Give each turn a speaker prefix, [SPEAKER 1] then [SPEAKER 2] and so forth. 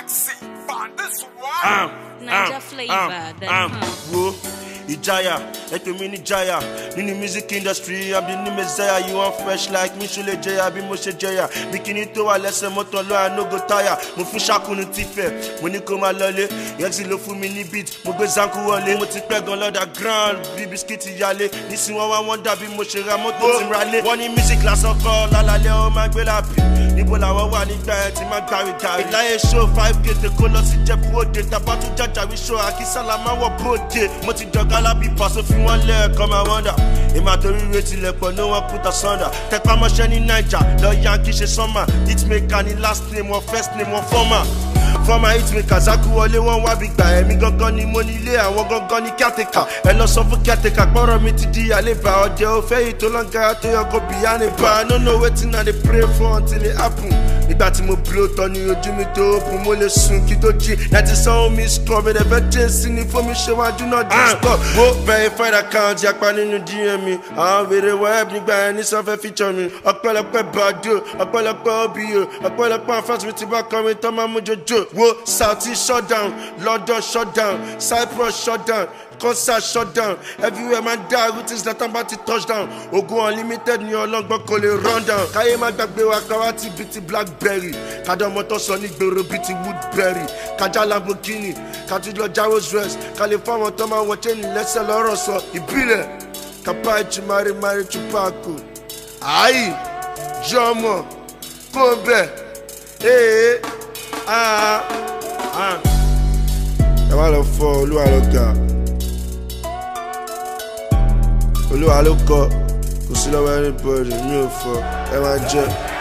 [SPEAKER 1] Niger flavor.
[SPEAKER 2] Whoa, Ijaya, like me ni Jaya. In the music industry, I'm the new messiah. You want fresh like me, Shule Jaya, be Moshe Jaya. Bikini to a lesser motor, I no go tire. Mufusha kunu tife, when you come a lolly, Yaxilo for me ni beat, Mugazanku wale, Mutipeg on the ground, Bibiskiti Yale. This is what I want to be Moshe Ramoto Tim Raleigh. One in music class of call, La La Leo, my happy. Nibola wa wani gba ti ma gba gari láyé show 5k te kó lọ sí Jẹ́bú-Òde tàbá tún jàjà wí show àkísàlà máa wọ bóde mo ti jọ̀gá lábí pàṣẹ fi wọ́n lẹ́ẹ̀kan máa wọ́ndà èmi àtòrí retí lẹ̀pọ̀ ní wọ́n put asunder tẹpá mọ́ṣẹ́ ní Naija lọ Yankee ṣe sọ́mà hitmaker ní last name wọn first name wọn former former hitmaker Zaku wọlé wọn wá bí gbà ẹ̀mí gangan ni mo nílé àwọn gangan ní caretaker ẹ lọ sọ fún caretaker gbọ́rọ̀ mi ti di àlébà ọdẹ òfẹ́ yìí tó lọ́ngàrà tó yọ kó bìyà ní bá I no know wetin I dey pray for until it happen. Nígbà tí mo blow tán ní ojú mi tó open mo lè sùn kí tó jí láti sanwó mi score mi dẹ̀fẹ́ jẹ́ sí ni fún mi ṣe wájú náà discord. Wo verified account yapa nínú DM mi àwọn wèrè web nígbà yẹn ní sọfẹ́ feature mi ọpẹ́lọpẹ́ Bado ọpẹ́lọpẹ́ OBO ọpẹ́lọpẹ́ afẹ́sí mi ti bá kọ́ mi tán máa mú jojo. Wo Saudi shutdown London shutdown Cyprus shutdown concert shutdown everywhere man die routines that I'm about to touch down Ogun unlimited ni ọlọ́gbọ́n kò lè run down káyé má gbàgbé wa káwá ti bí ti Blackberry kádà ọmọ tó sọ ní gbèrò bí ti Woodberry kájà Lamborghini kájú lọ já Rolls Royce kálí fáwọn tó máa wọ chain lẹ́sẹ̀ lọ́rọ̀ sọ ìbílẹ̀ kápá ìjì mari Tupac ayi jọmọ kó bẹ ẹ má lọ fọ Olúwa ló ga Olúwa ló kọ kò sí lọ́wọ́ anybody mi ò fọ ẹ máa jẹ́.